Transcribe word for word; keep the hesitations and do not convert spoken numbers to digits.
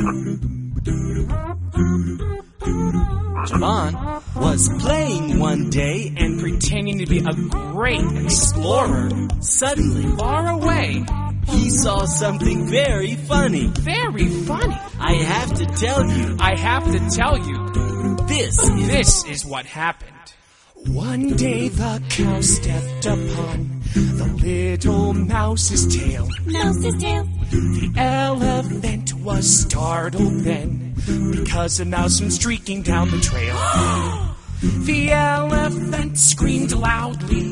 Javon was playing one day and pretending to be a great explorer. Suddenly, Far away. he saw something very funny. Very funny. I have to tell you, I have to tell you, this is this is what happened. One day the cow stepped upon the little mouse's tail. Mouse's tail. The elephant was startled then because a mouse went streaking down the trail. The elephant screamed loudly.